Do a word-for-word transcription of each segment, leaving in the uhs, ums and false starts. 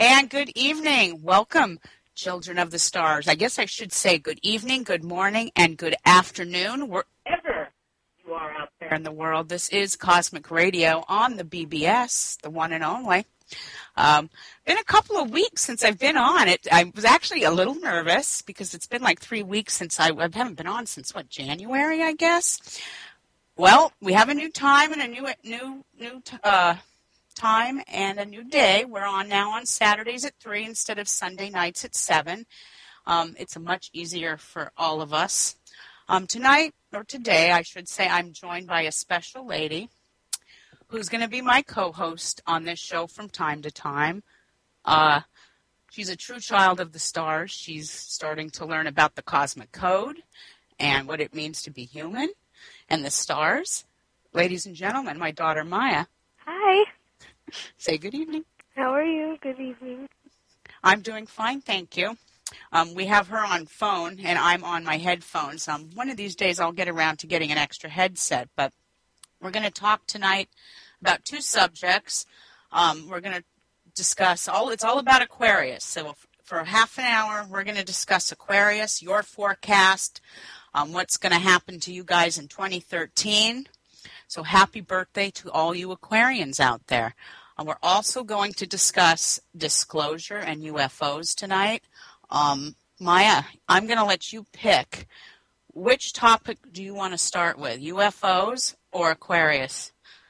And good evening. Welcome, children of the stars. I guess I should say good evening, good morning, and good afternoon, wherever you are out there in the world. This is Cosmic Radio on the B B S, the one and only. Um, been a couple of weeks since I've been on it. I was actually a little nervous because it's been like three weeks since I, I haven't been on since, what, January, I guess? Well, we have a new time and a new, new, new, uh, time and a new day. We're on now on Saturdays at three instead of Sunday nights at seven. Um, it's a much easier for all of us. Um, tonight, or today, I should say, I'm joined by a special lady who's going to be my co-host on this show from time to time. Uh, she's a true child of the stars. She's starting to learn about the cosmic code and what it means to be human and the stars. Ladies and gentlemen, my daughter Maya. Hi. Say good evening. How are you? Good evening. I'm doing fine, thank you. Um, we have her on phone, and I'm on my headphones. Um, one of these days I'll get around to getting an extra headset, but we're going to talk tonight about two subjects. Um, we're going to discuss, all. it's all about Aquarius. So for half an hour, we're going to discuss Aquarius, your forecast, um, what's going to happen to you guys in twenty thirteen. So happy birthday to all you Aquarians out there. Uh, we're also going to discuss disclosure and U F Os tonight. Um, Maya, I'm going to let you pick. Which topic do you want to start with, U F Os or Aquarius?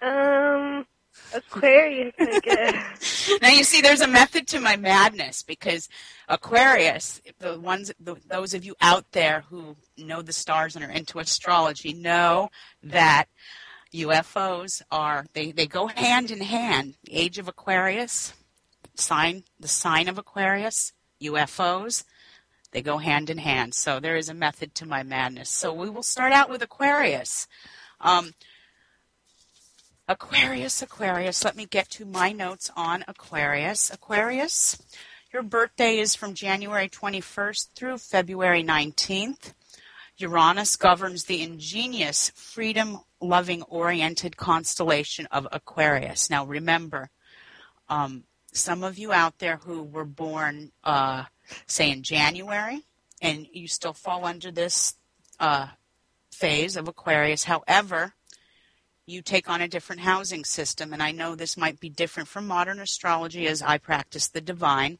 Um, Aquarius, I guess. Now, you see, there's a method to my madness because Aquarius, the ones, the, those of you out there who know the stars and are into astrology know that U F Os are, they, they go hand in hand. The age of Aquarius, sign, the sign of Aquarius, U F Os, they go hand in hand. So there is a method to my madness. So we will start out with Aquarius. Um, Aquarius, Aquarius, let me get to my notes on Aquarius. Aquarius, your birthday is from January twenty-first through February nineteenth. Uranus governs the ingenious, freedom-loving, oriented constellation of Aquarius. Now, remember, um, some of you out there who were born, uh, say, in January, and you still fall under this uh, phase of Aquarius. However, you take on a different housing system, and I know this might be different from modern astrology as I practice the divine.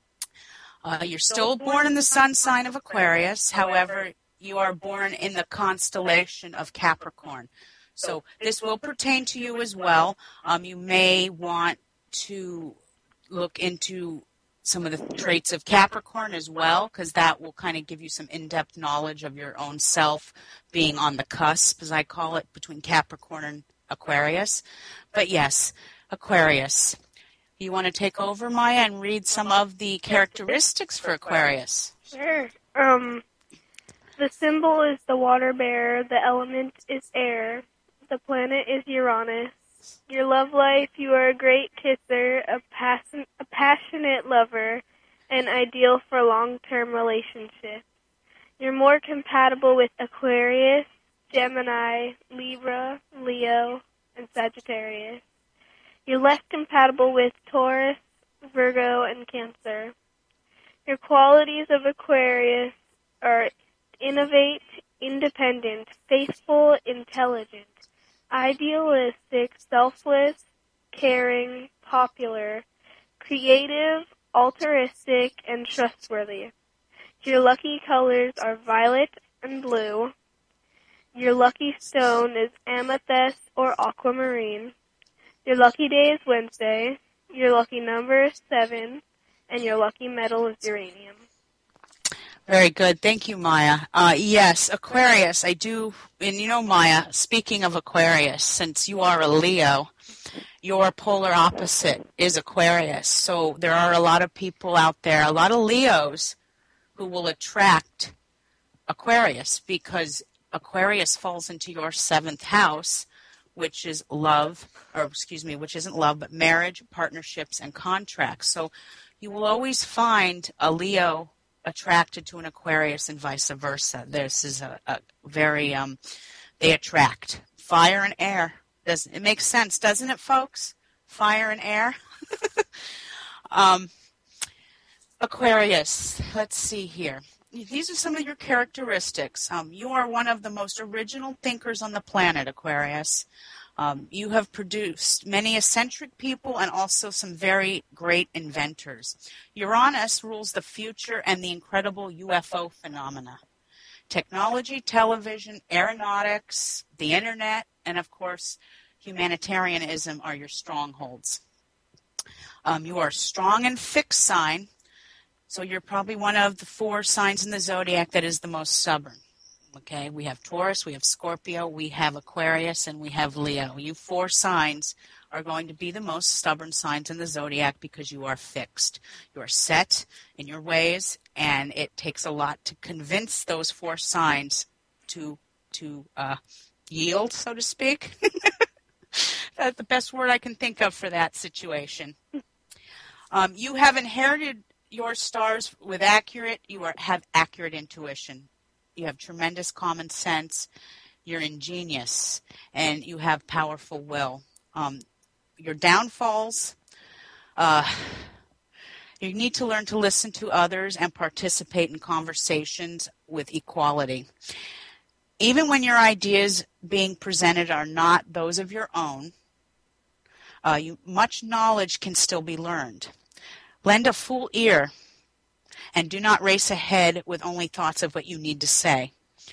Uh, you're still born in the sun sign of Aquarius. However, you are born in the constellation of Capricorn. So this will pertain to you as well. Um, you may want to look into some of the traits of Capricorn as well, because that will kind of give you some in-depth knowledge of your own self being on the cusp, as I call it, between Capricorn and Aquarius. But yes, Aquarius. You want to take over, Maya, and read some of the characteristics for Aquarius? Sure. Um... The symbol is the water bearer, the element is air, the planet is Uranus. Your love life, you are a great kisser, a, passion, a passionate lover, and ideal for long-term relationships. You're more compatible with Aquarius, Gemini, Libra, Leo, and Sagittarius. You're less compatible with Taurus, Virgo, and Cancer. Your qualities of Aquarius are innovate, independent, faithful, intelligent, idealistic, selfless, caring, popular, creative, altruistic, and trustworthy. Your lucky colors are violet and blue. Your lucky stone is amethyst or aquamarine. Your lucky day is Wednesday. Your lucky number is seven. And your lucky metal is uranium. Very good. Thank you, Maya. Uh, yes, Aquarius, I do, and you know, Maya, speaking of Aquarius, since you are a Leo, your polar opposite is Aquarius. So there are a lot of people out there, a lot of Leos, who will attract Aquarius because Aquarius falls into your seventh house, which is love, or excuse me, which isn't love, but marriage, partnerships, and contracts. So you will always find a Leo attracted to an Aquarius and vice versa. This is a, a very, um, they attract. Fire and air. Does it makes sense, doesn't it, folks? Fire and air. um, Aquarius, let's see here. These are some of your characteristics. Um, you are one of the most original thinkers on the planet, Aquarius. Um, you have produced many eccentric people and also some very great inventors. Uranus rules the future and the incredible U F O phenomena. Technology, television, aeronautics, the internet, and of course, humanitarianism are your strongholds. Um, you are a strong and fixed sign, so you're probably one of the four signs in the zodiac that is the most stubborn. Okay, we have Taurus, we have Scorpio, we have Aquarius, and we have Leo. You four signs are going to be the most stubborn signs in the zodiac because you are fixed. You are set in your ways, and it takes a lot to convince those four signs to to uh, yield, so to speak. That's the best word I can think of for that situation. Um, you have inherited your stars with accurate, you are, have accurate intuition. You have tremendous common sense, you're ingenious, and you have powerful will. Um, your downfalls, uh, you need to learn to listen to others and participate in conversations with equality. Even when your ideas being presented are not those of your own, uh, you, much knowledge can still be learned. Lend a full ear and do not race ahead with only thoughts of what you need to say.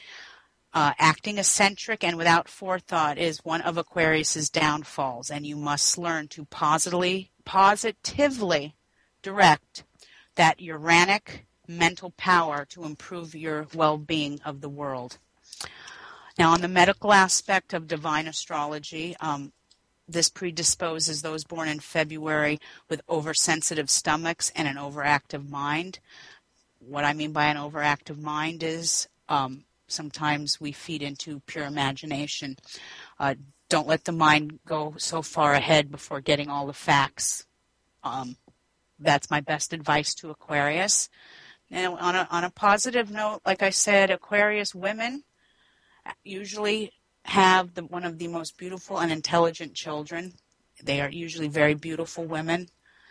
Uh, acting eccentric and without forethought is one of Aquarius's downfalls, and you must learn to positively, positively direct that uranic mental power to improve your well-being of the world. Now, on the medical aspect of divine astrology, um, this predisposes those born in February with oversensitive stomachs and an overactive mind. What I mean by an overactive mind is um, sometimes we feed into pure imagination. Uh, don't let the mind go so far ahead before getting all the facts. Um, that's my best advice to Aquarius. And on a, on a positive note, like I said, Aquarius women usually have the, one of the most beautiful and intelligent children. They are usually very beautiful women.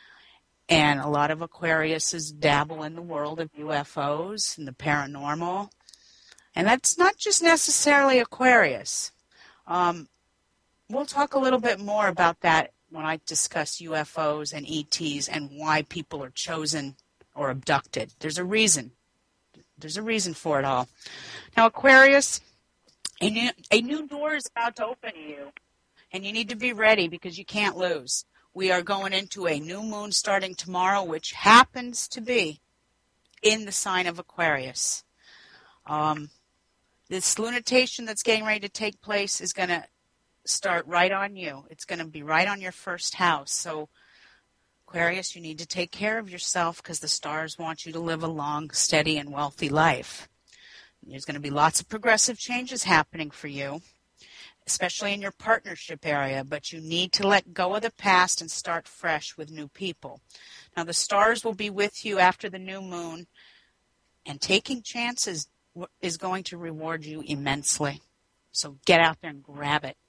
And a lot of Aquariuses dabble in the world of U F Os and the paranormal. And that's not just necessarily Aquarius. Um, we'll talk a little bit more about that when I discuss U F Os and E Ts and why people are chosen or abducted. There's a reason. There's a reason for it all. Now, Aquarius, a new, a new door is about to open to you. And you need to be ready because you can't lose. We are going into a new moon starting tomorrow, which happens to be in the sign of Aquarius. Um, this lunatation that's getting ready to take place is going to start right on you. It's going to be right on your first house. So, Aquarius, you need to take care of yourself because the stars want you to live a long, steady, and wealthy life. There's going to be lots of progressive changes happening for you, especially in your partnership area, but you need to let go of the past and start fresh with new people. Now, the stars will be with you after the new moon, and taking chances is going to reward you immensely. So get out there and grab it.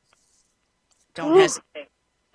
Don't hesitate.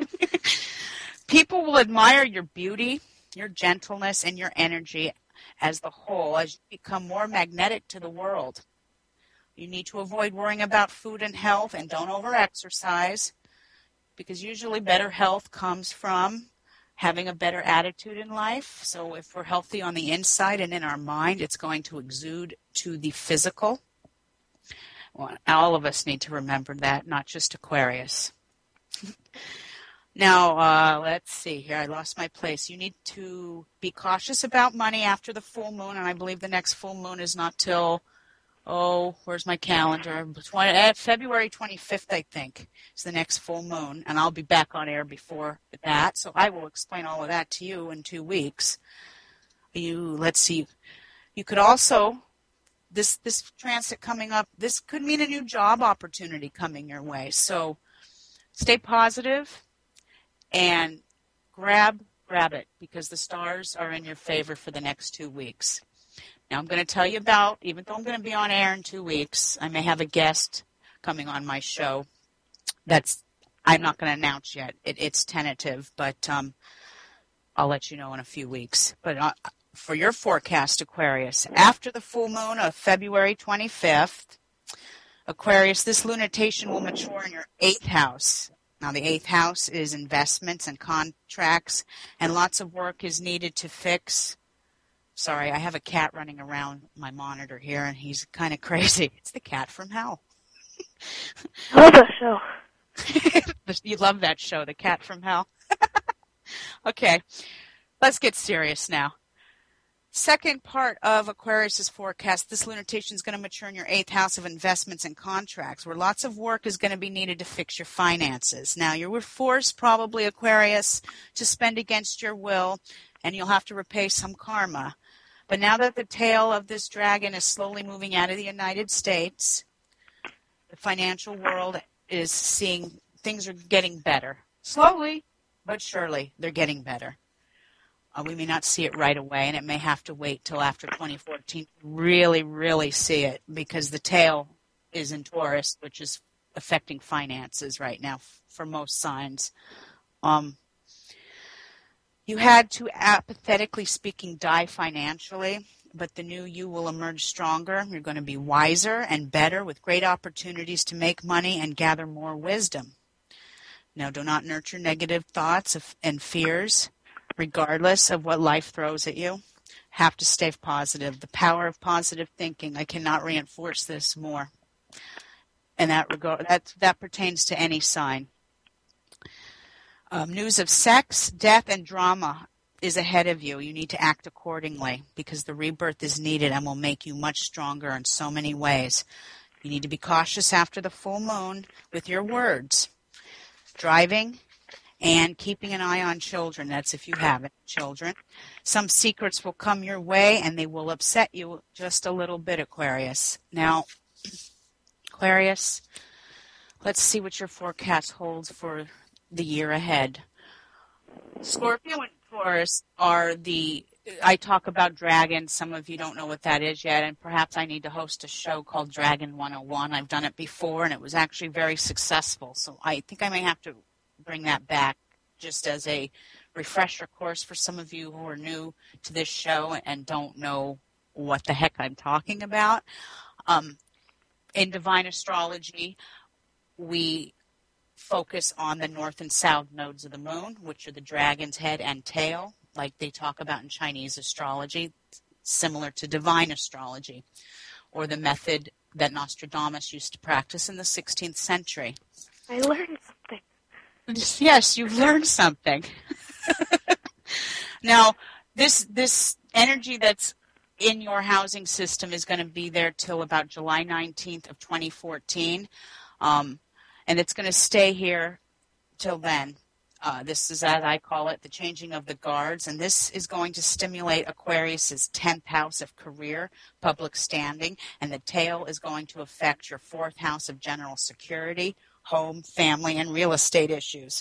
People will admire your beauty, your gentleness, and your energy as the whole as you become more magnetic to the world. You need to avoid worrying about food and health, and don't over-exercise, because usually better health comes from having a better attitude in life. So if we're healthy on the inside and in our mind, it's going to exude to the physical. Well, all of us need to remember that, not just Aquarius. Now, uh, let's see here. I lost my place. You need to be cautious about money after the full moon, and I believe the next full moon is not till... Oh, where's my calendar? February twenty-fifth, I think, is the next full moon, and I'll be back on air before that, so I will explain all of that to you in two weeks. You, let's see, you could also, this this transit coming up, this could mean a new job opportunity coming your way, so stay positive and grab, grab it, because the stars are in your favor for the next two weeks. Now, I'm going to tell you about, even though I'm going to be on air in two weeks, I may have a guest coming on my show. That's, I'm not going to announce yet. It, it's tentative, but um, I'll let you know in a few weeks. But uh, for your forecast, Aquarius, after the full moon of February twenty-fifth, Aquarius, this lunatation will mature in your eighth house. Now, the eighth house is investments and contracts, and lots of work is needed to fix. Sorry, I have a cat running around my monitor here, and he's kind of crazy. It's the cat from hell. I love that show. You love that show, The Cat from Hell. Okay, let's get serious now. Second part of Aquarius's forecast, this lunatation is going to mature in your eighth house of investments and contracts, where lots of work is going to be needed to fix your finances. Now, you were forced, probably, Aquarius, to spend against your will, and you'll have to repay some karma. But now that the tail of this dragon is slowly moving out of the United States, the financial world is seeing things are getting better. Slowly, but surely, they're getting better. Uh, we may not see it right away, and it may have to wait till after twenty fourteen to really, really see it, because the tail is in Taurus, which is affecting finances right now f- for most signs. Um, you had to, apathetically speaking, die financially, but the new you will emerge stronger. You're going to be wiser and better, with great opportunities to make money and gather more wisdom. Now, do not nurture negative thoughts of, and fears, regardless of what life throws at you. Have to stay positive. The power of positive thinking. I cannot reinforce this more. And that regard that that pertains to any sign. Um, news of sex, death, and drama is ahead of you. You need to act accordingly, because the rebirth is needed and will make you much stronger in so many ways. You need to be cautious after the full moon with your words. Driving and keeping an eye on children. That's if you have any children. Some secrets will come your way, and they will upset you just a little bit, Aquarius. Now, Aquarius, let's see what your forecast holds for the year ahead. Scorpio and Taurus are the, I talk about dragons. Some of you don't know what that is yet, and perhaps I need to host a show called Dragon one oh one. I've done it before, and it was actually very successful. So I think I may have to bring that back just as a refresher course for some of you who are new to this show and don't know what the heck I'm talking about. Um, in divine astrology, we focus on the north and south nodes of the moon, which are the dragon's head and tail, like they talk about in Chinese astrology, similar to divine astrology, or the method that Nostradamus used to practice in the sixteenth century. I learned something. Yes, you've learned something. Now, this this energy that's in your housing system is going to be there till about July nineteenth of twenty fourteen, um, and it's going to stay here till then. Uh, this is, as I call it, the changing of the guards, and this is going to stimulate Aquarius's tenth house of career, public standing, and the tail is going to affect your fourth house of general security, home, family, and real estate issues.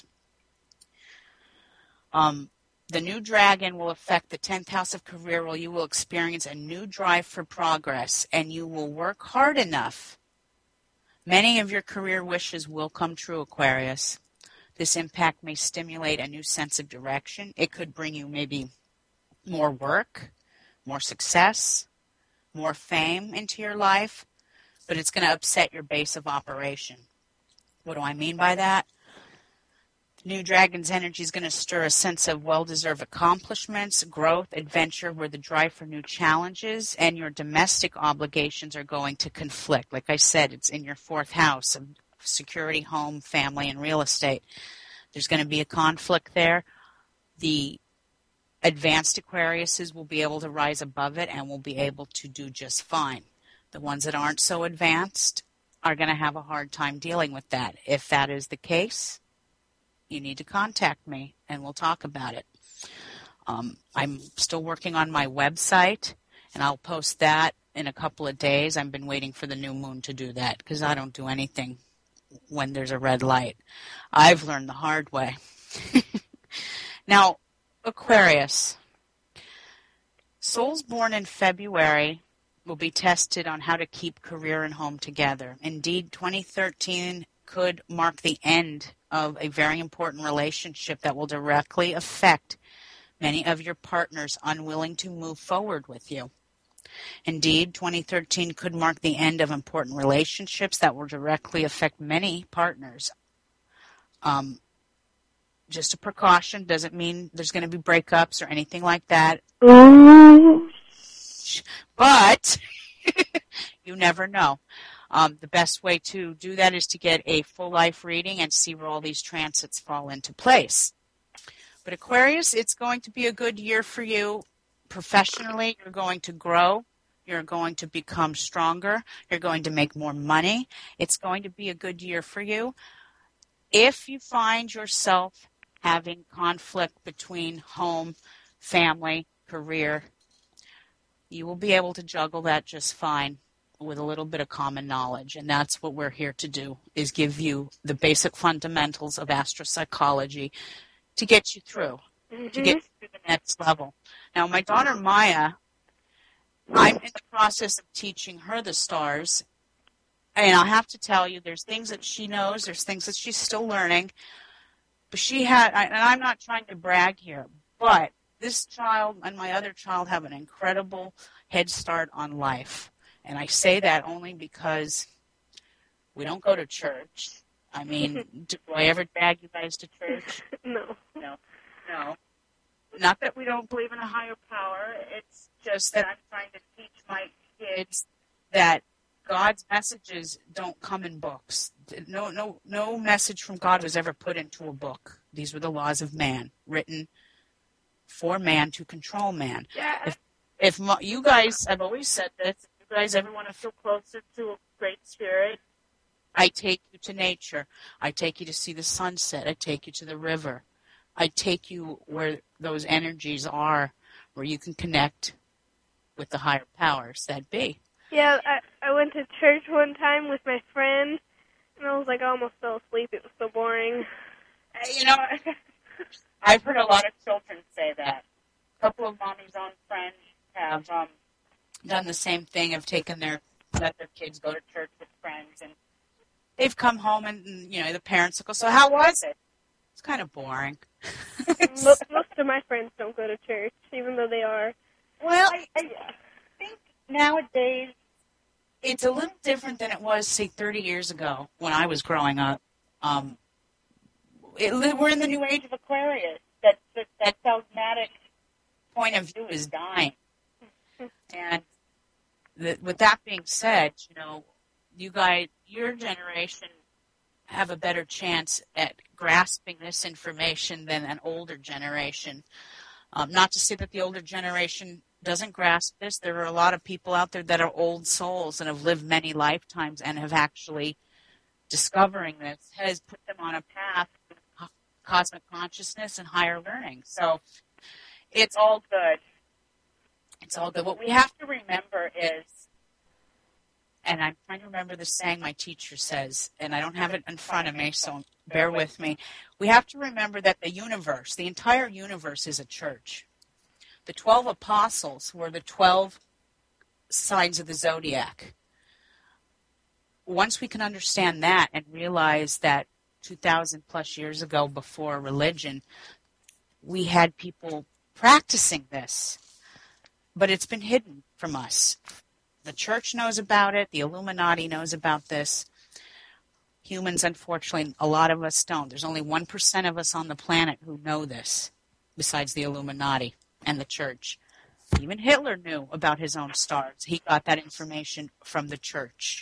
Um, the new dragon will affect the tenth house of career, where you will experience a new drive for progress, and you will work hard enough. Many of your career wishes will come true, Aquarius. This impact may stimulate a new sense of direction. It could bring you maybe more work, more success, more fame into your life, but it's going to upset your base of operation. What do I mean by that? The new dragon's energy is going to stir a sense of well-deserved accomplishments, growth, adventure, where the drive for new challenges and your domestic obligations are going to conflict. Like I said, it's in your fourth house of security, home, family, and real estate. There's going to be a conflict there. The advanced Aquariuses will be able to rise above it and will be able to do just fine. The ones that aren't so advanced are going to have a hard time dealing with that. If that is the case, you need to contact me and we'll talk about it. Um, I'm still working on my website, and I'll post that in a couple of days. I've been waiting for the new moon to do that because I don't do anything when there's a red light. I've learned the hard way. Now, Aquarius. Souls born in February will be tested on how to keep career and home together. Indeed, twenty thirteen could mark the end of a very important relationship that will directly affect many of your partners unwilling to move forward with you. Indeed, twenty thirteen could mark the end of important relationships that will directly affect many partners. Um, just a precaution, doesn't mean there's going to be breakups or anything like that. Ooh. But you never know. Um, the best way to do that is to get a full life reading and see where all these transits fall into place. But Aquarius, it's going to be a good year for you. Professionally, you're going to grow. You're going to become stronger. You're going to make more money. It's going to be a good year for you. If you find yourself having conflict between home, family, career, you will be able to juggle that just fine with a little bit of common knowledge. And that's what we're here to do, is give you the basic fundamentals of astropsychology to get you through, Mm-hmm. to get you to the next level. Now, my daughter Maya, I'm in the process of teaching her the stars. And I have to tell you, there's things that she knows, there's things that she's still learning. But she had, and I'm not trying to brag here, but this child and my other child have an incredible head start on life. And I say that only because we don't go to church. I mean, do I ever drag you guys to church? No. No. No. Not that we don't believe in a higher power. It's just that I'm trying to teach my kids that God's messages don't come in books. No, no, no message from God was ever put into a book. These were the laws of man, written for man to control man. Yeah. If, if mo- you guys, I've always said this, if you guys ever want to feel closer to a great spirit, I take you to nature. I take you to see the sunset. I take you to the river. I take you where those energies are, where you can connect with the higher powers that be. Yeah, I, I went to church one time with my friend, and I was like, I almost fell asleep. It was so boring. You know, I've heard a lot of children say that. A couple of mommy's own friends have um, done the same thing, have taken their, let their kids go to church with friends, and they've come home and, you know, the parents will go, so how was it? It's kind of boring. Most, most of my friends don't go to church, even though they are. Well, I, I think nowadays it's a little different than it was, say, thirty years ago when I was growing up. Um, it, we're in the new age of Aquarius. That, that, that dogmatic point of view is dying. And the, with that being said, you know, you guys, your generation have a better chance at grasping this information than an older generation. Um, not to say that the older generation doesn't grasp this. There are a lot of people out there that are old souls and have lived many lifetimes and have actually discovering this has put them on a path of cosmic consciousness and higher learning. So it's all good. It's all good. What we have to remember is, and I'm trying to remember the saying my teacher says, and I don't have it in front of me, so bear with me. We have to remember that the universe, the entire universe is a church. The twelve apostles were the twelve signs of the zodiac. Once we can understand that and realize that two thousand plus years ago, before religion, we had people practicing this, but it's been hidden from us. The church knows about it. The Illuminati knows about this. Humans, unfortunately, a lot of us don't. There's only one percent of us on the planet who know this, besides the Illuminati and the church. Even Hitler knew about his own stars. He got that information from the church.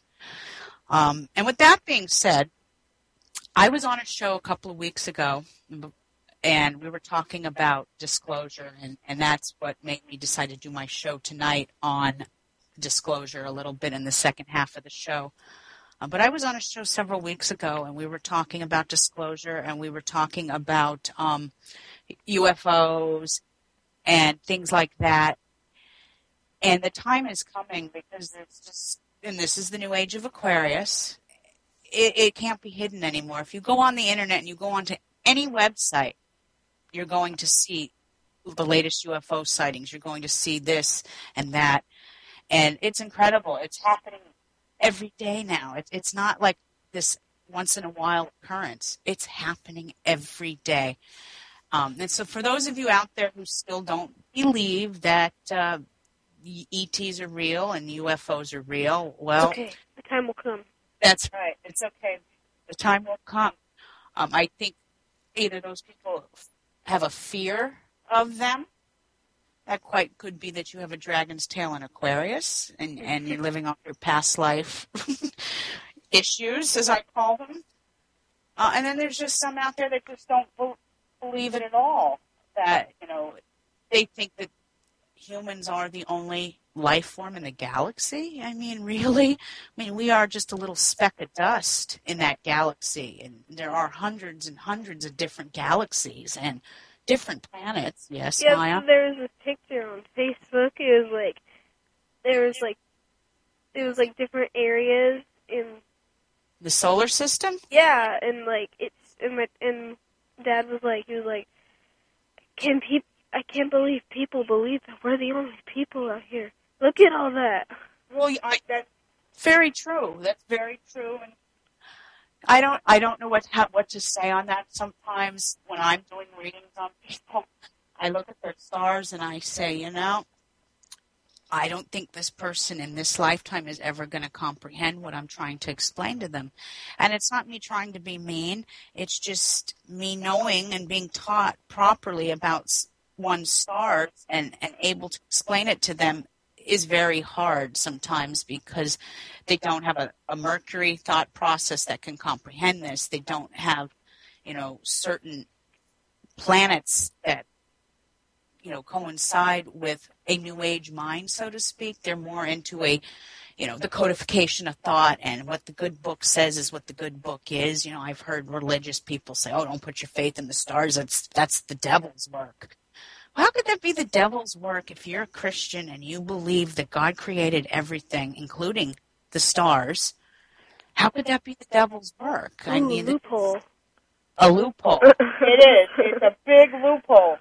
Um, and with that being said, I was on a show a couple of weeks ago, and we were talking about disclosure, and, and that's what made me decide to do my show tonight on disclosure a little bit in the second half of the show. Uh, but I was on a show several weeks ago, and we were talking about disclosure, and we were talking about um, U F Os and things like that. And the time is coming because there's just, and this is the new age of Aquarius, it, it can't be hidden anymore. If you go on the internet and you go onto any website, you're going to see the latest U F O sightings. You're going to see this and that. And it's incredible. It's happening every day now. It, it's not like this once-in-a-while occurrence. It's happening every day. Um, and so for those of you out there who still don't believe that uh, E Ts are real and U F Os are real, well, okay, the time will come. That's right. It's okay. The time will come. Um, I think either those people have a fear of them. That quite could be that you have a dragon's tail in Aquarius and, and you're living off your past life issues, as I call them. Uh, and then there's just some out there that just don't be- believe it at all. That, you know, they think that humans are the only life form in the galaxy. I mean, really? I mean, we are just a little speck of dust in that galaxy. And there are hundreds and hundreds of different galaxies and different planets. Yes, yeah, Maya? there was a picture on Facebook. It was like, there was like, it was like different areas in The solar system? Yeah, and like it's and my and Dad was like he was like, can people? I can't believe people believe that we're the only people out here. Look at all that. Well, I, that's very true. That's very true. And I don't, I don't know what how, what to say on that. Sometimes when I'm doing readings on people, I look at their stars and I say, you know, I don't think this person in this lifetime is ever going to comprehend what I'm trying to explain to them. And it's not me trying to be mean. It's just me knowing and being taught properly about one's stars and, and able to explain it to them is very hard sometimes because they don't have a, a Mercury thought process that can comprehend this. They don't have, you know, certain planets that, you know, coincide with a new age mind, so to speak. They're more into a, you know, the codification of thought, and what the good book says is what the good book is. You know, I've heard religious people say, oh, don't put your faith in the stars. That's, that's the devil's work. Well, how could that be the devil's work if you're a Christian and you believe that God created everything, including the stars? How could that be the devil's work? Ooh, I mean, loophole. A loophole. It is. It's a big loophole.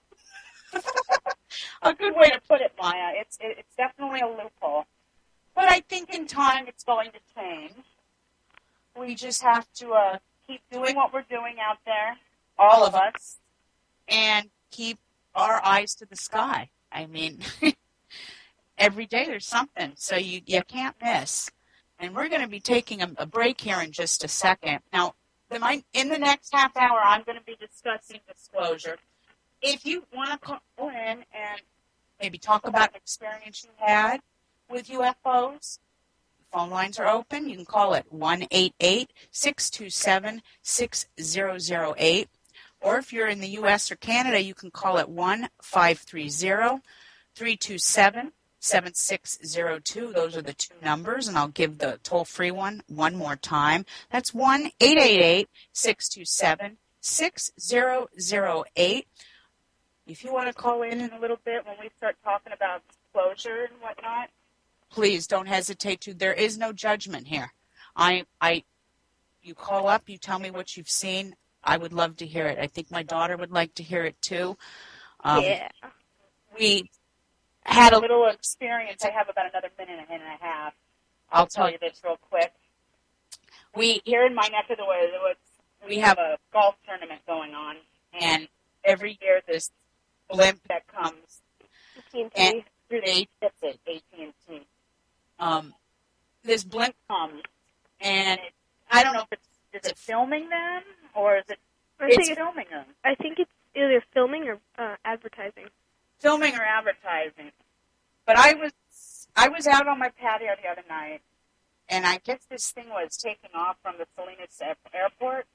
A good way to put it, Maya. It's it, it's definitely a loophole. But I think in time it's going to change. We just have to uh, keep doing what we're doing out there, all of us, and keep our eyes to the sky. I mean, every day there's something, so you, you can't miss. And we're going to be taking a, a break here in just a second. Now, the, my, in the next half hour, I'm going to be discussing disclosure. If you want to call in and maybe talk about an experience you had with U F Os, phone lines are open. You can call it one eight eight, six two seven, six zero zero eight. Or if you're in the U S or Canada, you can call it one five three zero, three two seven, seven six zero two. Those are the two numbers, and I'll give the toll-free one one more time. That's one eight eight eight, six two seven, six zero zero eight. If you want to call in in a little bit when we start talking about disclosure and whatnot, please don't hesitate to. There is no judgment here. I, I, you call up, you tell me what you've seen. I would love to hear it. I think my daughter would like to hear it too. Um, yeah. We had a little experience. I have about another minute and a half. I'll tell you this real quick. We, here in my neck of the woods, we have a golf tournament going on, and every year this blimp that comes and through the A T and T. Um, this blimp comes, and it, I don't know if it's is it filming them or is it I it's think it's, filming them. I think it's either filming or uh, advertising. Filming or advertising. But I was I was out on my patio the other night, and I guess this thing was taking off from the Salinas airport,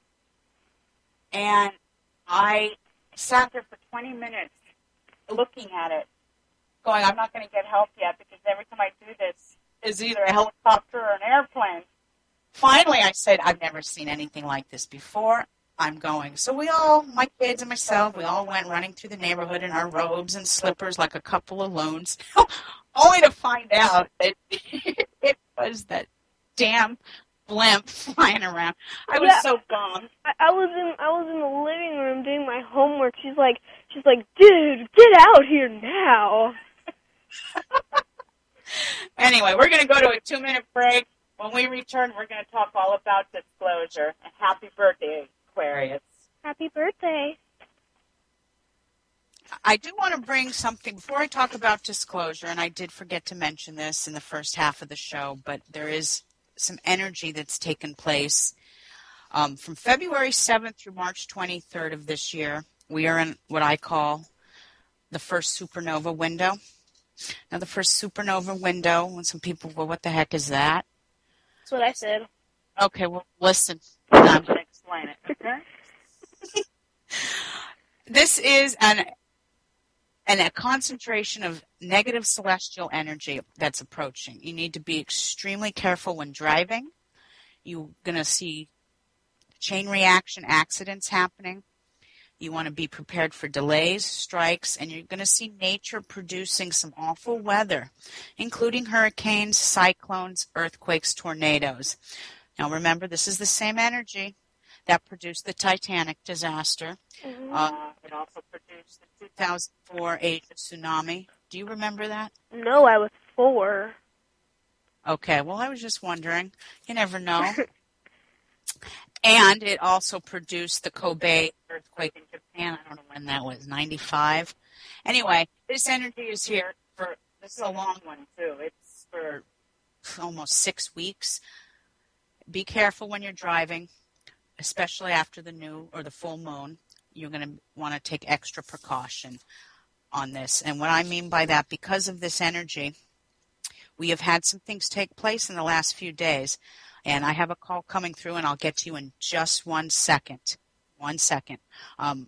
and I sat there for twenty minutes looking at it, going, I'm not going to get help yet because every time I do this is either a helicopter or an airplane. Finally, I said, I've never seen anything like this before. I'm going. So we all, my kids and myself, we all went running through the neighborhood in our robes and slippers like a couple of loons, only to find out that it was that damn blimp flying around. I was yeah, so bummed. I, I was in I was in the living room doing my homework. She's like she's like, dude, get out here now. Anyway, we're going to go to a two-minute break. When we return, we're going to talk all about disclosure. And happy birthday, Aquarius. Happy birthday. I do want to bring something before I talk about disclosure, and I did forget to mention this in the first half of the show, but there is some energy that's taken place um, from February seventh through March twenty-third of this year. We are in what I call the first supernova window. Now, the first supernova window, when some people, well, what the heck is that? That's what I said. Okay, well, listen. I'm going to explain it, okay? This is an, an a concentration of negative celestial energy that's approaching. You need to be extremely careful when driving. You're going to see chain reaction accidents happening. You want to be prepared for delays, strikes, and you're going to see nature producing some awful weather, including hurricanes, cyclones, earthquakes, tornadoes. Now remember, this is the same energy that produced the Titanic disaster. Mm-hmm. Uh, it also produced the two thousand four Asia tsunami. Do you remember that? No, I was four. Okay, well, I was just wondering. You never know. And it also produced the Kobe earthquake in Japan. I don't know when that was, ninety-five. Anyway, this energy is here for, this is a long one, too. It's for almost six weeks. Be careful when you're driving, especially after the new or the full moon. You're going to want to take extra precaution on this. And what I mean by that, because of this energy, we have had some things take place in the last few days. And I have a call coming through, and I'll get to you in just one second. One second. Um,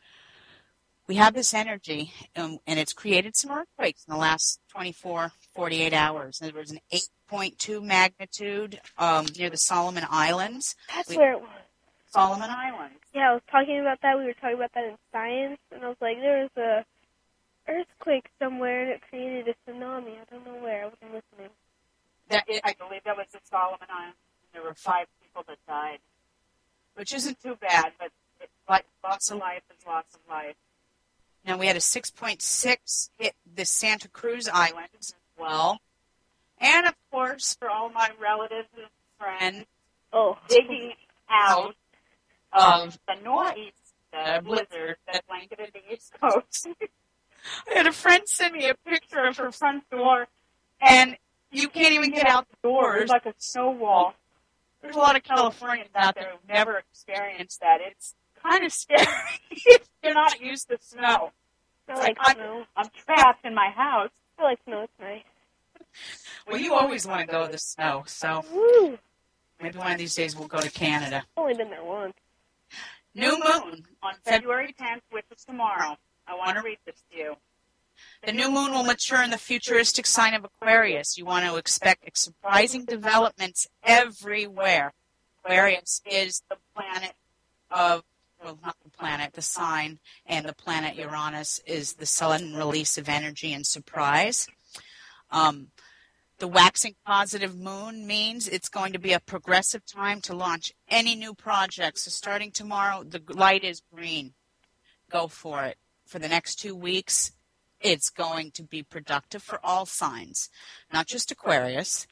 we have this energy, um, and it's created some earthquakes in the last twenty-four, forty-eight hours. There was an eight point two magnitude um, near the Solomon Islands. That's we, where it was. Solomon Islands. Yeah, I was talking about that. We were talking about that in science, and I was like, there was a earthquake somewhere, and it created a tsunami. I don't know where. I wasn't listening. That, I believe that was the Solomon Islands. There were five people that died, which isn't too bad, but it, like, loss of life is loss of life. Now, we had a six point six hit the Santa Cruz Islands as well. And, of course, for all my relatives and friends, oh. digging out of the northeast uh, blizzard that blanketed the East Coast. I had a friend send me a picture of her front door, and you can't even get out the door. There's like a snow wall. There's a lot of Californians out there who've never experienced that. It's kind of scary if you're not used to snow. I like I'm, snow. I'm trapped in my house. I like snow. It's nice. Well, you always want to go to the snow, so Woo. Maybe one of these days we'll go to Canada. I've only been there once. New moon on February tenth, which is tomorrow. I want to read this to you. The new moon will mature in the futuristic sign of Aquarius. You want to expect surprising developments everywhere. Aquarius is the planet of, well, not the planet, the sign, and the planet Uranus is the sudden release of energy and surprise. Um, the waxing positive moon means it's going to be a progressive time to launch any new project. So starting tomorrow, the light is green. Go for it. For the next two weeks, it's going to be productive for all signs, not just Aquarius.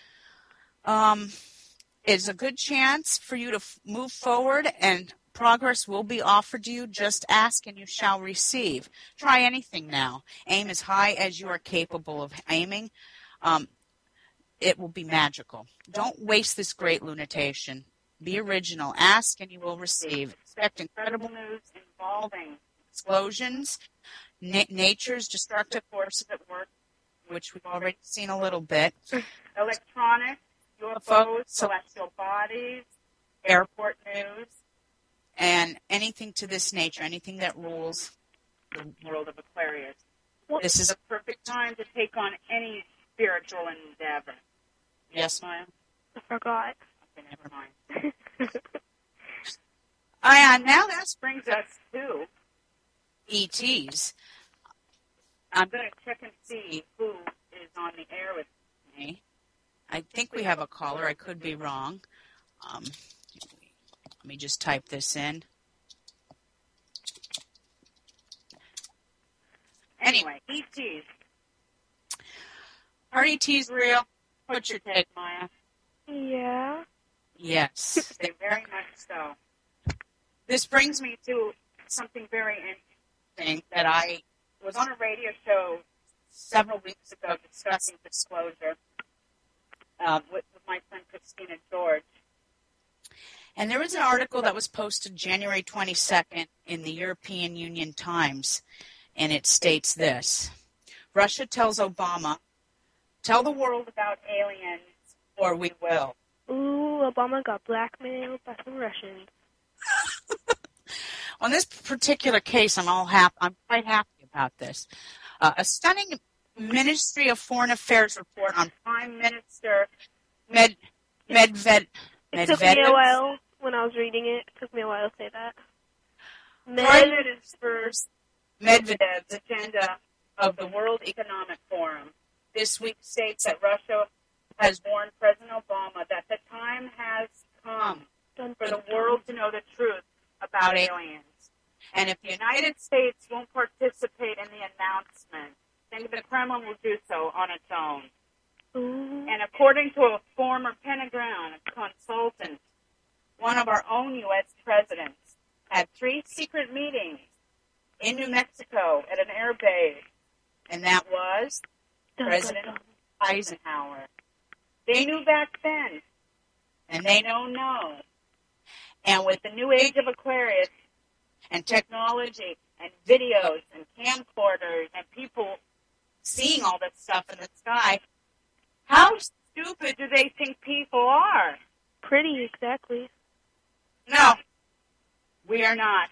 Um, it's a good chance for you to f- move forward, and progress will be offered to you. Just ask and you shall receive. Try anything now. Aim as high as you are capable of aiming. Um, it will be magical. Don't waste this great lunatation. Be original. Ask and you will receive. Expect incredible news involving explosions, Na- nature's destructive forces at work, which we've already seen a little bit, electronics, U F Os, celestial bodies, airport news, and anything to this nature, anything that rules the world of Aquarius. This is a perfect time to take on any spiritual endeavor. Yes, Maya? I forgot. Okay, never mind. uh, now that brings us to E Ts. I'm going to check and see who is on the air with me. I think we have a caller. I could be wrong. Um, let me just type this in. Anyway, E Ts. Are E Ts real? What's your take, Maya? Yeah. Yes, they very much so. This brings me to something very interesting that I was on a radio show several weeks ago discussing disclosure uh, with, with my friend Christina George. And there was an article that was posted January twenty-second in the European Union Times, and it states this. Russia tells Obama, tell the world about aliens or we will. Ooh, Obama got blackmailed by some Russians. On this particular case, I'm all happy. I'm quite happy about this. Uh, a stunning Ministry of Foreign Affairs report on Prime Minister Med Medved. It took me a while when I was reading it. It took me a while to say that. Med- Prime Minister Medvedev's agenda of the World Economic Forum this week states that Russia has warned President Obama that the time has come for the world to know the truth about aliens. And if the United States won't participate in the announcement, then the Kremlin will do so on its own. Ooh. And according to a former Pentagon consultant, one of our own U S presidents had three secret meetings in New Mexico at an air base, and that was dun, President dun, dun. Eisenhower. They knew back then, and they know now. And with the new age of Aquarius and technology and videos and camcorders and people seeing all this stuff in the sky, how stupid do they think people are? Pretty, exactly. No, we are not.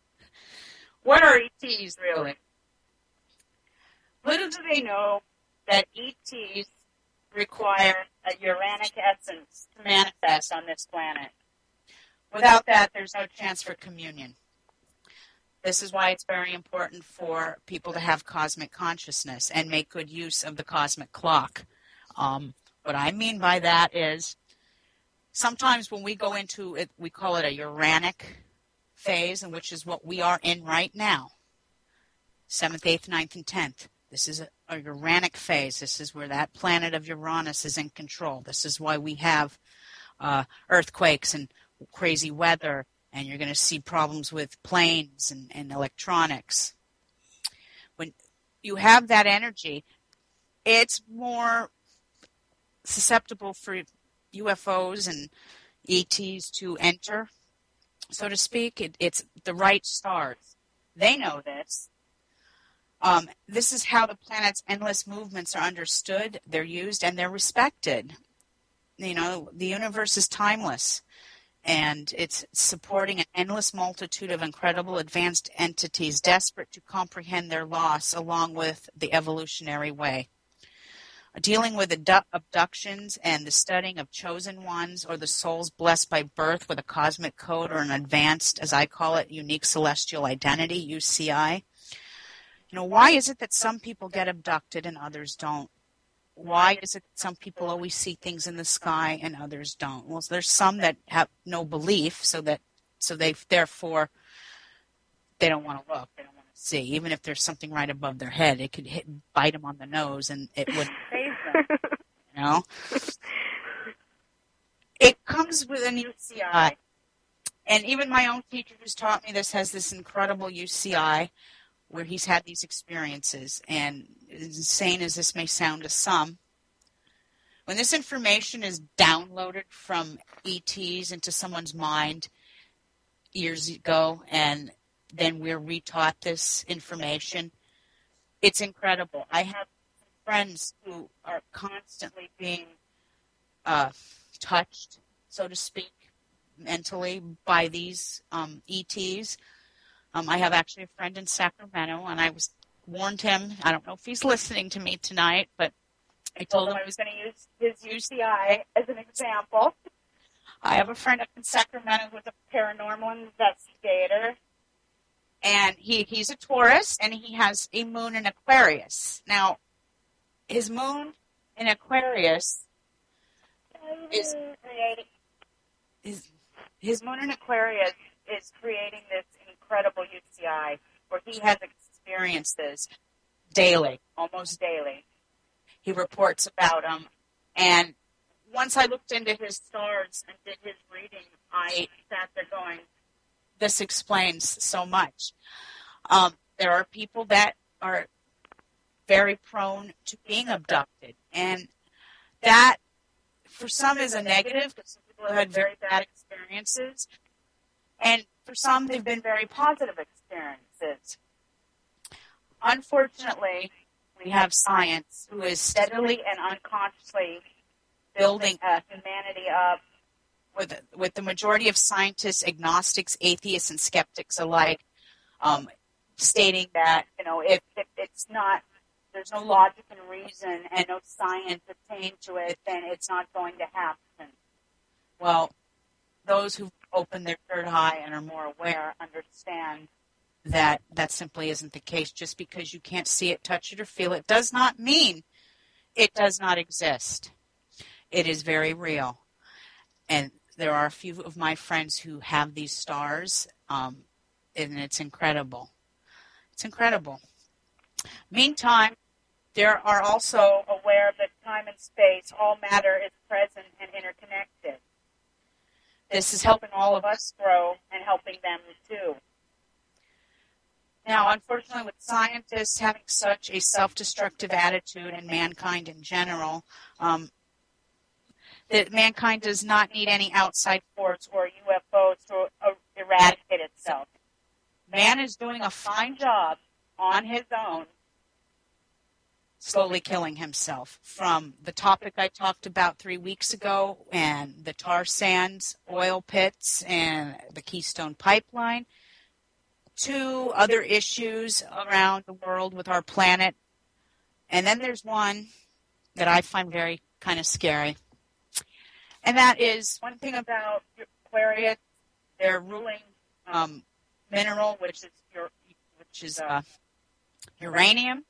What are E Ts, really? Little do they know that E Ts require a uranic essence to manifest on this planet. Without that, there's no chance for communion. This is why it's very important for people to have cosmic consciousness and make good use of the cosmic clock. Um, what I mean by that is sometimes when we go into it, we call it a uranic phase, and which is what we are in right now, seventh, eighth, ninth, and tenth. This is a, a uranic phase. This is where that planet of Uranus is in control. This is why we have uh, earthquakes and crazy weather, and you're going to see problems with planes and, and electronics. When you have that energy, it's more susceptible for U F Os and E Ts to enter, so to speak. It, it's the right stars. They know this. Um, this is how the planet's endless movements are understood, they're used, and they're respected. You know, the universe is timeless, and it's supporting an endless multitude of incredible advanced entities desperate to comprehend their loss along with the evolutionary way. Dealing with abdu- abductions and the studying of chosen ones or the souls blessed by birth with a cosmic code or an advanced, as I call it, unique celestial identity, U C I. You know, why is it that some people get abducted and others don't? Why is it that some people always see things in the sky and others don't? Well, there's some that have no belief, so that so they therefore they don't want to look, they don't want to see. Even if there's something right above their head, it could hit, bite them on the nose, and it wouldn't faze them. You know, it comes with an U C I, and even my own teacher who's taught me this has this incredible U C I, where he's had these experiences. And as insane as this may sound to some, when this information is downloaded from E Ts into someone's mind years ago, and then we're retaught this information, it's incredible. I have friends who are constantly being uh, touched, so to speak, mentally by these um, E Ts. Um, I have actually a friend in Sacramento, and I was warned him. I don't know if he's listening to me tonight, but I told him I was going to use his U C I as an example. I have a friend up in Sacramento who's a paranormal investigator, and he, he's a Taurus, and he has a moon in Aquarius. Now, his moon in Aquarius is creating his, his moon in Aquarius is creating this incredible U C I where he has experiences daily, almost daily. He reports about them, and once I looked into his stars and did his reading, I sat there going, this explains so much. Um, there are people that are very prone to being abducted. And that, for some, is a negative because some people have had very bad experiences. And for some, they've been very positive experiences. Unfortunately, we have science who is steadily and unconsciously building a humanity up with, with the majority of scientists, agnostics, atheists, and skeptics alike um, stating that, you know, if, if it's not, there's no logic and reason and no science attained to it, then it's not going to happen. Well, those who've opened their third eye and are more aware understand that that simply isn't the case. Just because you can't see it, touch it, or feel it does not mean it does not exist. It is very real. And there are a few of my friends who have these stars, um, and it's incredible. It's incredible. Meantime, there are also aware that time and space, all matter is present and interconnected. This is helping all of us grow and helping them too. Now, unfortunately, with scientists having such a self-destructive attitude and mankind in general, um, that mankind does not need any outside force or U F Os to uh, eradicate itself. Man is doing a fine job on his own, slowly killing himself. From the topic I talked about three weeks ago, and the tar sands, oil pits, and the Keystone Pipeline, to other issues around the world with our planet. And then there's one that I find very kind of scary. And that is one thing about Aquarius, their ruling um, mineral, which is your, which is uh, uranium.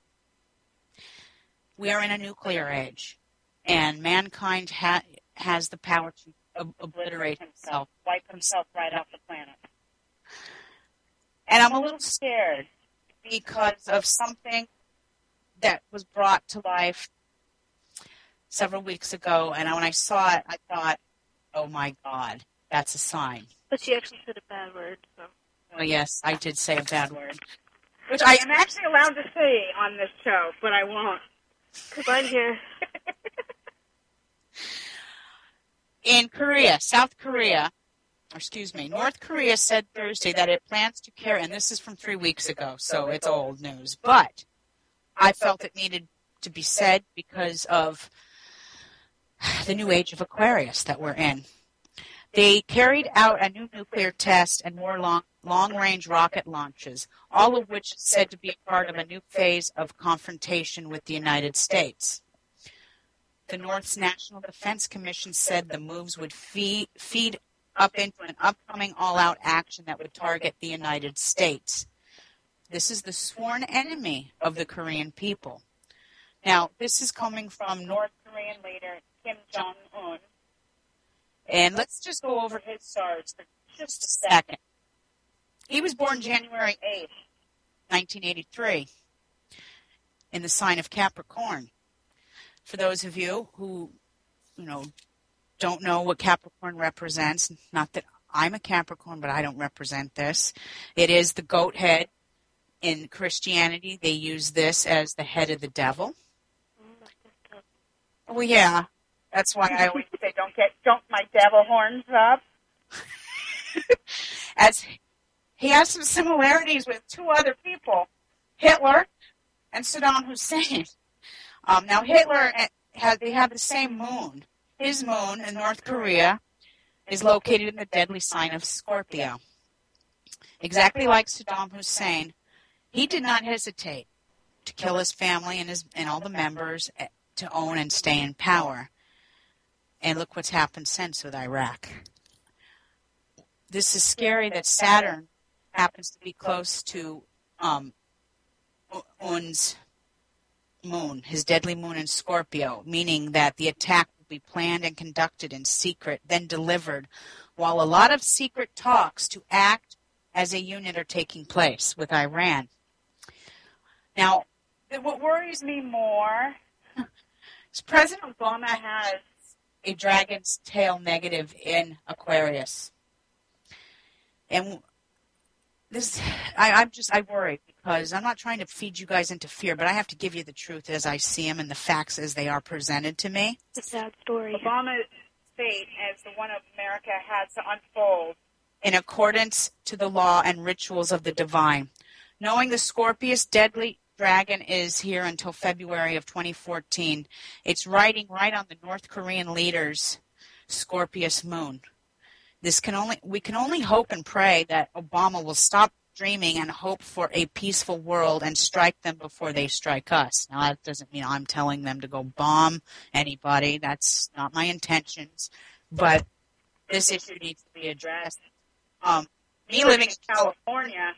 We are in a nuclear age, and mankind ha- has the power to ob- obliterate himself, wipe himself right off the planet. And I'm a little scared because of something that was brought to life several weeks ago, and when I saw it, I thought, oh my God, that's a sign. But she actually said a bad word, so. Oh, yes, I did say a bad word, which I am actually allowed to say on this show, but I won't. Because I'm here. In Korea, South Korea, or excuse me, North Korea said Thursday that it plans to carry, and this is from three weeks ago, so it's old news, but I felt it needed to be said because of the new age of Aquarius that we're in. They carried out a new nuclear test and more long, long-range rocket launches, all of which is said to be a part of a new phase of confrontation with the United States. The North's National Defense Commission said the moves would feed, feed up into an upcoming all-out action that would target the United States. This is the sworn enemy of the Korean people. Now, this is coming from North Korean leader Kim Jong-un. And let's just go over his stars for just a second. He was born January eighth, nineteen eighty-three, in the sign of Capricorn. For those of you who, you know, don't know what Capricorn represents, not that I'm a Capricorn, but I don't represent this. It is the goat head. In Christianity, they use this as the head of the devil. Well, yeah. That's why I always say, don't get, don't my devil horns up. As he has some similarities with two other people, Hitler and Saddam Hussein. Um, now, Hitler, had, they have the same moon. His moon in North Korea is located in the deadly sign of Scorpio. Exactly like Saddam Hussein, he did not hesitate to kill his family and, his, and all the members to own and stay in power. And look what's happened since with Iraq. This is scary that Saturn happens to be close to um, Un's moon, his deadly moon in Scorpio, meaning that the attack will be planned and conducted in secret, then delivered, while a lot of secret talks to act as a unit are taking place with Iran. Now, what worries me more is President Obama has a dragon's tail negative in Aquarius. And this, I, I'm just, I worry because I'm not trying to feed you guys into fear, but I have to give you the truth as I see them and the facts as they are presented to me. It's a sad story. Obama's fate as the one of America has to unfold in accordance to the law and rituals of the divine. Knowing the Scorpius deadly dragon is here until February of twenty fourteen, it's riding right on the North Korean leader's Scorpius moon. This can only we can only hope and pray that Obama will stop dreaming and hope for a peaceful world and strike them before they strike us. Now, that doesn't mean I'm telling them to go bomb anybody. That's not my intentions. But this issue needs to be addressed. Um, me living in California,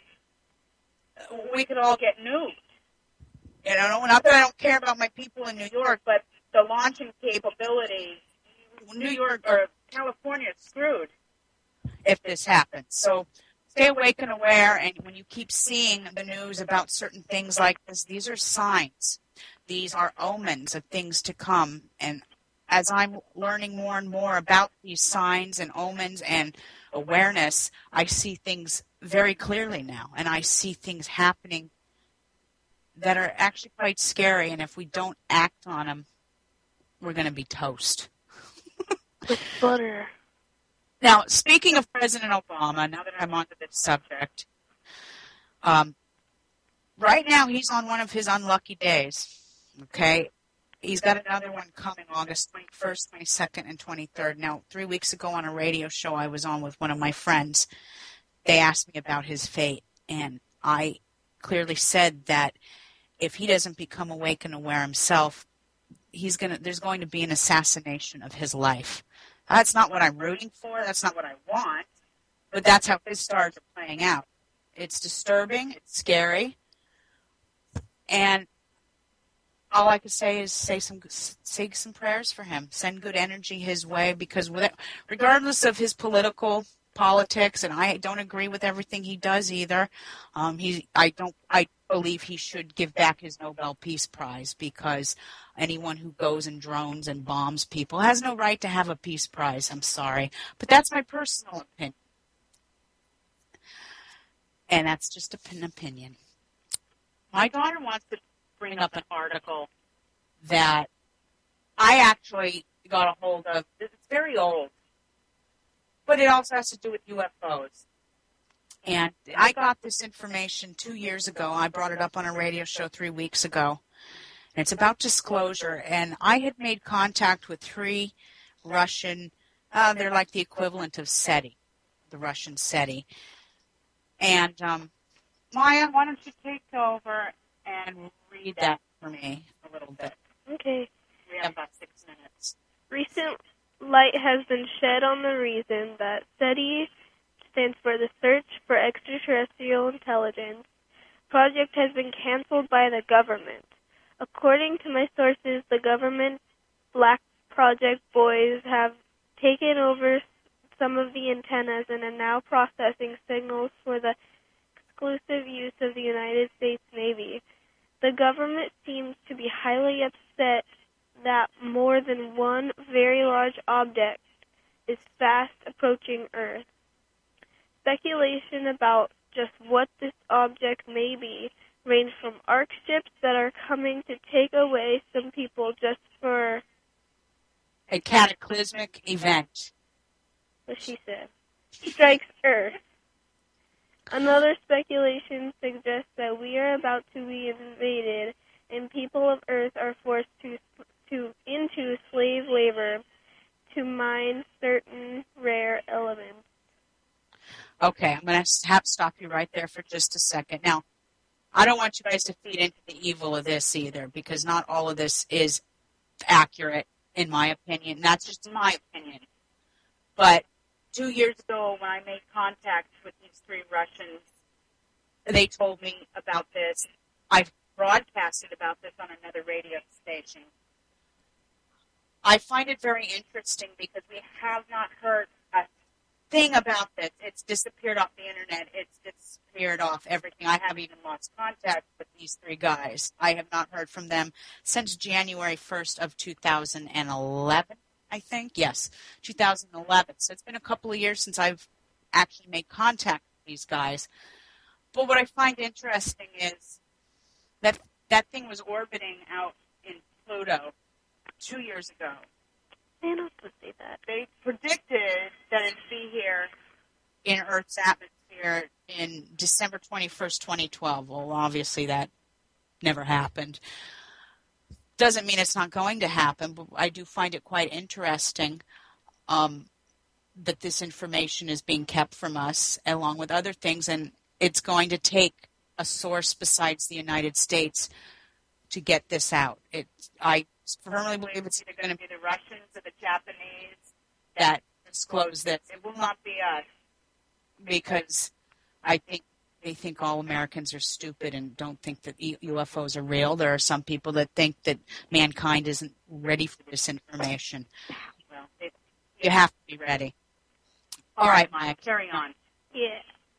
we could all get nuked. You know, not that I don't care about my people in New York, but the launching capability, New York or California is screwed if this happens. So stay awake and aware, and when you keep seeing the news about certain things like this, these are signs. These are omens of things to come. And as I'm learning more and more about these signs and omens and awareness, I see things very clearly now, and I see things happening that are actually quite scary, and if we don't act on them, we're going to be toast. With butter. Now, speaking of President Obama, now that I'm onto this subject, um, right now he's on one of his unlucky days, okay? He's got another one coming August twenty-first, twenty-second, and twenty-third. Now, three weeks ago on a radio show I was on with one of my friends, they asked me about his fate, and I clearly said that if he doesn't become awake and aware himself, he's gonna. there's going to be an assassination of his life. That's not what I'm rooting for. That's not what I want. But that's how his stars are playing out. It's disturbing. It's scary. And all I could say is say some say some prayers for him. Send good energy his way, because with, regardless of his political politics, and I don't agree with everything he does either. Um, he, I don't, I believe he should give back his Nobel Peace Prize, because anyone who goes and drones and bombs people has no right to have a peace prize. I'm sorry, but that's my personal opinion, and that's just an opinion. My daughter wants to bring up an article that I actually got a hold of. It's very old, but it also has to do with U F Os. And I got this information two years ago. I brought it up on a radio show three weeks ago. And it's about disclosure. And I had made contact with three Russian, uh, they're like the equivalent of SETI, the Russian SETI. And um, Maya, why don't you take over and read that for me a little bit? Okay. We have about six minutes. Recent light has been shed on the reason that SETI stands for the Search for Extraterrestrial Intelligence project has been canceled by the government. According to my sources, the government Black Project boys have taken over some of the antennas and are now processing signals for the exclusive use of the United States Navy. The government seems to be highly upset that more than one very large object is fast approaching Earth. Speculation about just what this object may be range from arc ships that are coming to take away some people just for a cataclysmic event, what she said, strikes Earth. Another speculation suggests that we are about to be invaded and people of Earth are forced to to into slave labor to mine certain rare elements. Okay, I'm going to have to stop you right there for just a second. Now, I don't want you guys to feed into the evil of this either, because not all of this is accurate, in my opinion. That's just my opinion. But two years ago, when I made contact with these three Russians, they told me about this. I've broadcasted about this on another radio station. I find it very interesting because we have not heard a thing about this. It's disappeared off the internet. It's disappeared off everything. I have even lost contact with these three guys. I have not heard from them since January first of two thousand eleven, I think. Yes, two thousand eleven. So it's been a couple of years since I've actually made contact with these guys. But what I find interesting is that that thing was orbiting out in Pluto two years ago. They're not supposed to say that. They predicted that it'd be here. In Earth's atmosphere in December twenty-first, twenty twelve. Well, obviously that never happened. Doesn't mean it's not going to happen, but I do find it quite interesting um, that this information is being kept from us along with other things, and it's going to take a source besides the United States to get this out. It, I firmly believe it's either going to be the Russians or the Japanese that disclose this. It will not be us. Because I think they think all Americans are stupid and don't think that U F Os are real. There are some people that think that mankind isn't ready for this information. Well, it, you have to be ready. All right, Maya, carry on. Yeah.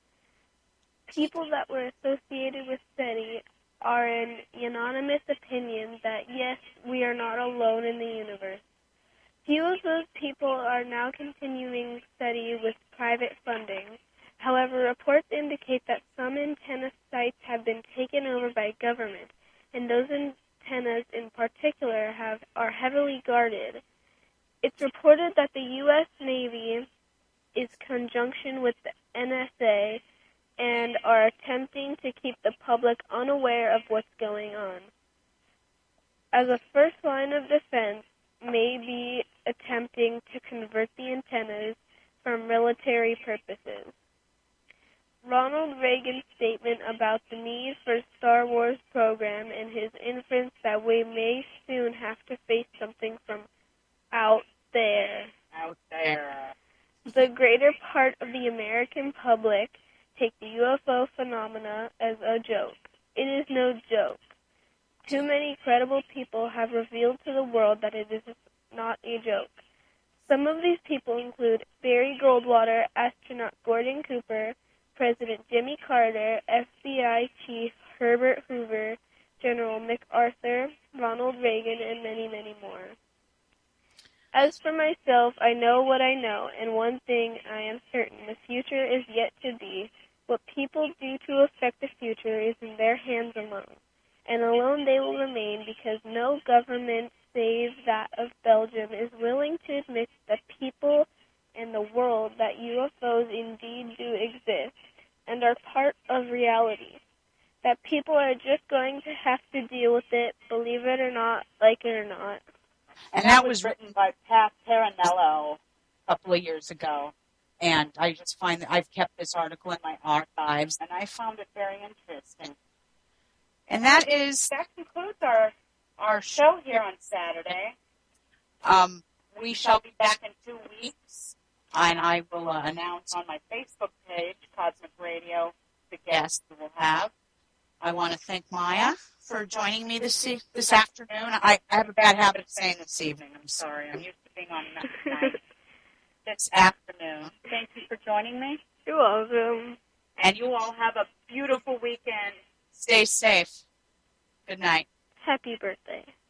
People that were associated with SETI are in unanimous opinion that, yes, we are not alone in the universe. Few of those people are now continuing SETI with private funding. However, reports indicate that some antenna sites have been taken over by government, and those antennas in particular have are heavily guarded. It's reported that the U S Navy is conjunction with the N S A and are attempting to keep the public unaware of what's going on. As a first line of defense, may be attempting to convert the antennas for military purposes. Ronald Reagan's statement about the need for a Star Wars program and his inference that we may soon have to face something from out there. Out there. The greater part of the American public take the U F O phenomena as a joke. It is no joke. Too many credible people have revealed to the world that it is not a joke. Some of these people include Barry Goldwater, astronaut Gordon Cooper, President Jimmy Carter, F B I Chief Herbert Hoover, General MacArthur, Ronald Reagan, and many, many more. As for myself, I know what I know, and one thing I am certain, the future is yet to be. What people do to affect the future is in their hands alone, and alone they will remain because no government save that of Belgium is willing to admit that people and the world that U F Os indeed do exist and are part of reality. That people are just going to have to deal with it, believe it or not, like it or not. And that was written by Pat Paranello a couple of years ago. And I just find that I've kept this article in my archives, and I found it very interesting. And that is... That concludes our, our show here on Saturday. Um, we shall be back in two weeks. And I will uh, announce on my Facebook page, Cosmic Radio, the guest we will have. I want to thank Maya for joining me this e- this afternoon. I, I have a bad habit of saying this evening. I'm sorry. I'm used to being on night. This afternoon. Thank you for joining me. You're welcome. And you all have a beautiful weekend. Stay safe. Good night. Happy birthday.